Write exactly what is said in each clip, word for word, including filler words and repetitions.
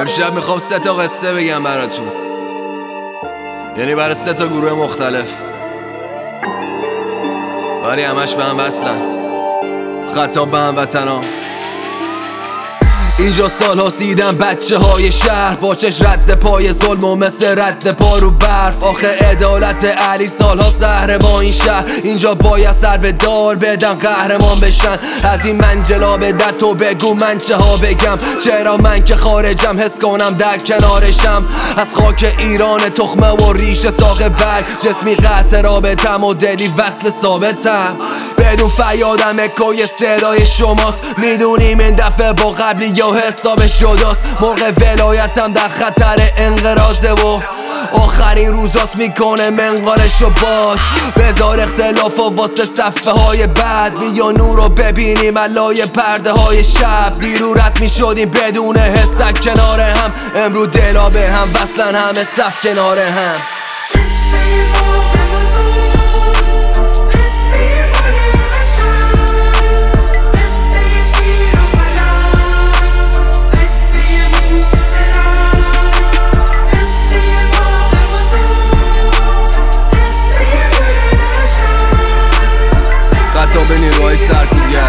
امشب میخوام سه تا قصه بگم براتون، یعنی برای سه تا گروه مختلف، ولی همش به هم وصلن. خطاب به هموطنا. اینجا سال هاست دیدم بچه های شهر با چش رد پای ظلم و مثل رد پا رو برف. آخه عدالت علی سال هاست قهرمان این شهر. اینجا باید سر به دار بدن قهرمان بشن. از این منجلا به در تو بگو من چه ها بگم، چرا من که خارجم حس کنم در کنارشم. از خاک ایران تخمه و ریشه ساق برگ، جسمی قطع رابطم و دلی وصل ثابتم. بدون فریادم اکوی صدای شماست، میدونیم این دفعه با قبلی یا حسابش جداست. مرغ ولایتم در خطر انقراضه و آخرین روزاست میکنه منقارشو باز. بذار اختلاف و واسه صفحه های بد، بیا نور رو ببینیم علای پرده های شب. دیرو رد میشدیم بدون حسک کنار هم، امرو دلا به هم وصلن همه صف کنار هم. به نیروهای سرکوبگر.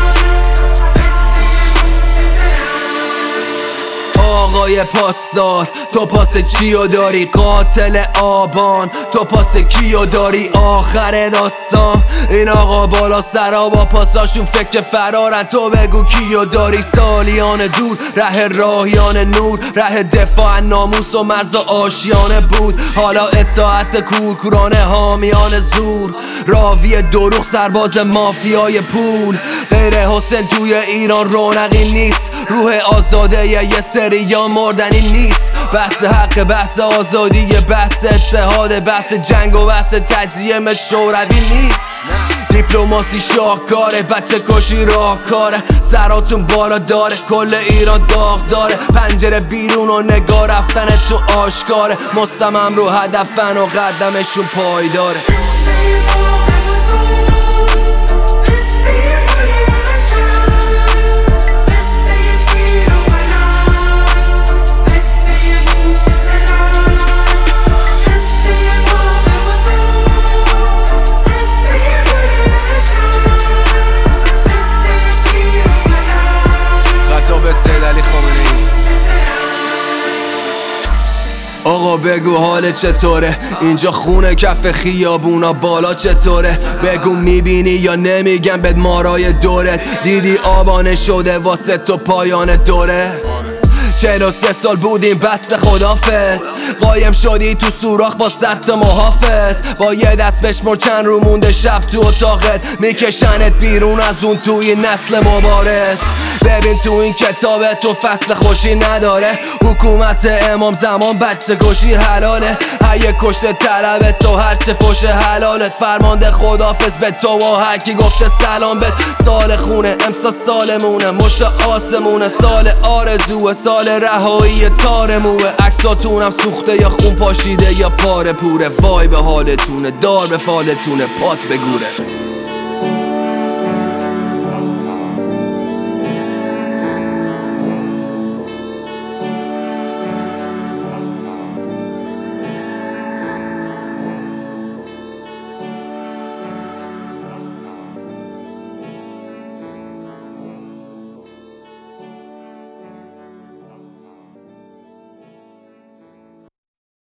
آقای پاسدار تو پاس چیو داری؟ قاتل آبان تو پاس کیو داری؟ آخر داستان این آقا بالا سرا با پاساشون فکر فرارن، تو بگو کیو داری؟ سالیان دور ره راهیان نور، ره دفاع ناموس و مرز آشیانه بود. حالا اطاعت کورکورانه حامیان زور، راوی دروغ سرباز مافیای پول. غیر حسین توی ایران رونقی نیست، روح آزاده یه سریا مردنی نیست. بحث حق، بحث آزادی، بحث اتحاد، بحث جنگ و بحث تجزیه شوروی نیست. دیپلماسی شاهکاره، بچه کشی راهکاره، سراتون بالا داره، کل ایران داغ داره. پنجره بیرون و نگاه رفتن تو آشکاره، مصمم رو هدفن و قدمشون پایداره. آقا بگو حال چطوره؟ اینجا خونه کف خیابونا بالا چطوره؟ بگو میبینی یا نمیگم بد مارای دورت؟ دیدی آبانه شده واسه تو پایان دوره؟ چهل و سه سال بودیم بس خدافظ، قایم شدی تو سوراخ با صد تا محافظ. با یه دست بشمر چند رو مونده شب تو اتاقت، میکشنت بیرون از اون توی نسل مبارز. ببین تو این کتابتون فصل خوشی نداره، حکومت امام زمان بچه کشی حلاله. هر یک کشته طلب تو هرچه فوش حلالت، فرمانده خدافظ به تو و هر کی گفته سلام بت. سال خونه امسا سالمونه، مشت آسمونه، سال آرزوه، سال رهایی تارموه. عکساتونم سوخته یا خون پاشیده یا پاره پوره. وای به حالتونه، دار به فالتونه، پات بگوره.